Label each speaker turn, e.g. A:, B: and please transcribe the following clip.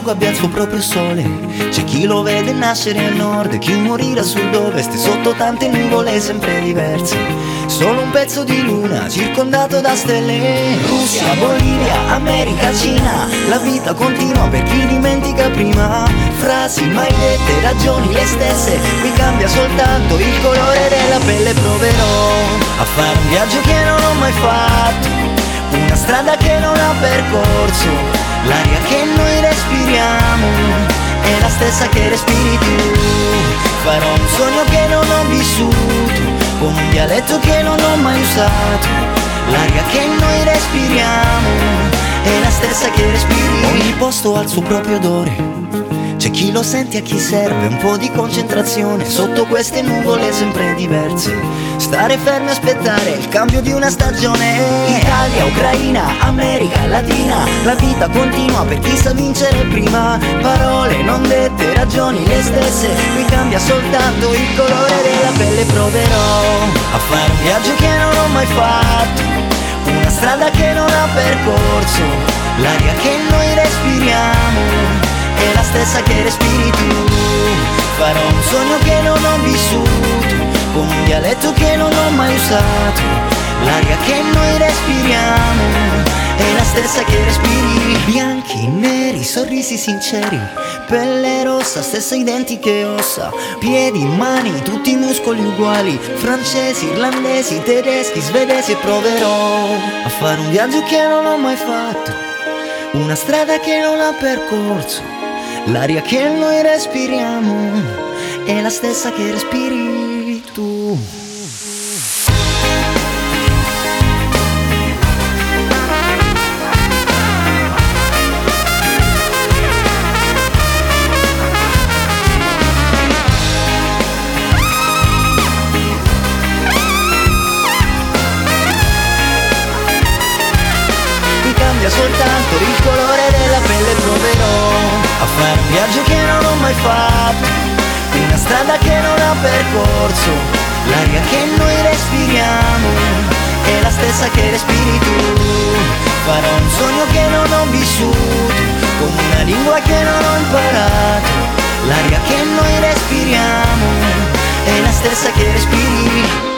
A: luogo abbia il suo proprio sole. C'è chi lo vede nascere al nord, chi morire a sud-ovest, sotto tante nuvole sempre diverse. Solo un pezzo di luna circondato da stelle. Russia, Bolivia, America, Cina, la vita continua per chi dimentica prima. Frasi mai dette, ragioni le stesse, qui cambia soltanto il colore della pelle. Proverò a fare un viaggio che non ho mai fatto, una strada che non ha percorso, l'aria che noi respiriamo è la stessa che respiri tu. Farò un sogno che non ho vissuto, con un dialetto che non ho mai usato, l'aria che noi respiriamo è la stessa che respiri. Ogni posto ha il suo proprio odore, c'è chi lo sente a chi serve un po' di concentrazione sotto queste nuvole sempre diverse. Stare fermi a aspettare il cambio di una stagione. Italia, Ucraina, America Latina, la vita continua per chi sa vincere prima. Parole non dette, ragioni le stesse, qui cambia soltanto il colore della pelle. Proverò a fare un viaggio che non ho mai fatto, una strada che non ha percorso, l'aria che noi respiriamo è la stessa che respiri tu. Farò un sogno che non ho vissuto, con un dialetto che non ho mai usato, l'aria che noi respiriamo è la stessa che respiri. Bianchi, neri, sorrisi sinceri, pelle rossa, stesse identiche ossa, piedi, mani, tutti muscoli uguali, francesi, irlandesi, tedeschi, svedesi. E proverò a fare un viaggio che non ho mai fatto, una strada che non ha percorso, l'aria che noi respiriamo è la stessa che respiri tu. Mi cambia soltanto il colore della pelle. Proverò a fare un viaggio che non ho mai fatto, una strada che non ha percorso, l'aria che noi respiriamo è la stessa che respiri tu. Farò un sogno che non ho vissuto, con una lingua che non ho imparato, l'aria che noi respiriamo è la stessa che respiri.